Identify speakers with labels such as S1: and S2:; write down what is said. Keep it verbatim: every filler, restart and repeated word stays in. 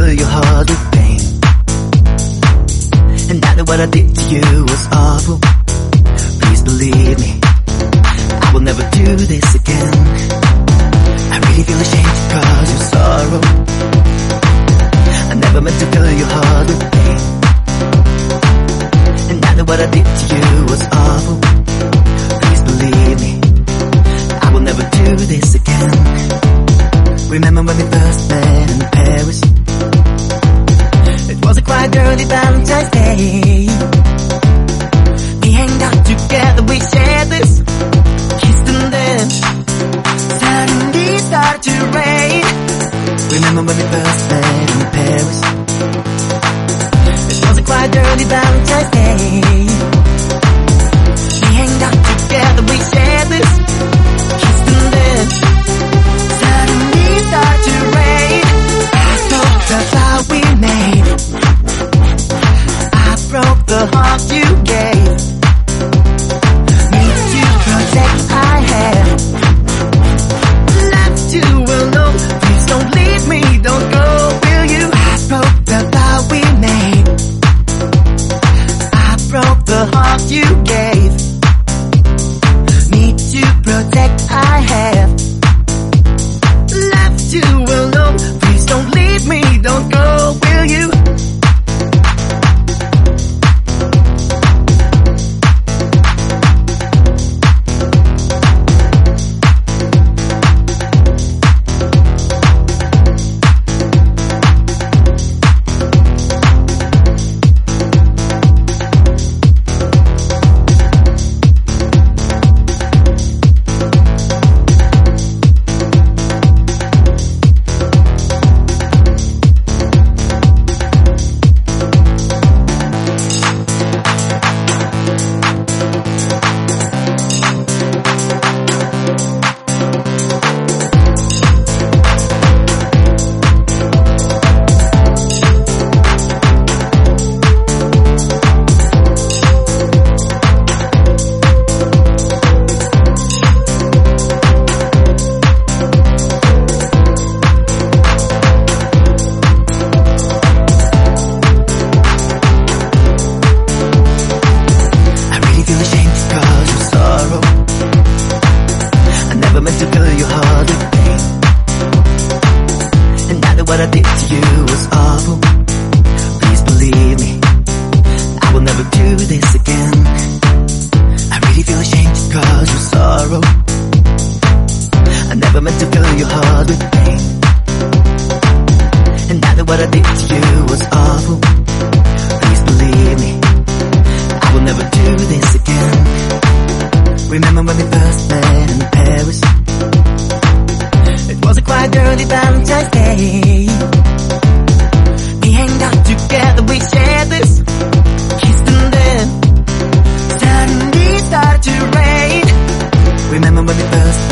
S1: fill your heart with pain. And I know what I did to you was awful. Please believe me, I will never do this again. I really feel ashamed to cause you sorrow. I never meant to fill your heart with pain. And I know what I did to you was awful. Please believe me, I will never do this again. Remember when we first met in Paris? It was a quite early Valentine's Day. We hanged out together, we shared this, kissed and then suddenly it started to rain. Remember when we first met in Paris? It was a quite early Valentine's Day. We hanged out together, we shared this, kissed and then suddenly it started to rain. I broke the vow we made, I broke the heart you gave. Need to protect I have, left you alone. Please don't leave me, don't go, will you? I broke the vow we made, I broke the heart you gave. Need to protect I have, left you alone. Please don't leave me, don't go, will you? What I did to you was awful. Please believe me, I will never do this again. I really feel ashamed to cause you sorrow. I never meant to fill your heart with pain. And I know what I did to you was awful. Please believe me, I will never do this again. Remember when we first met in Paris? It was a quite early Valentine's Day. We hanged out together, we shared this, kissed and then suddenly it started to rain. Remember when we first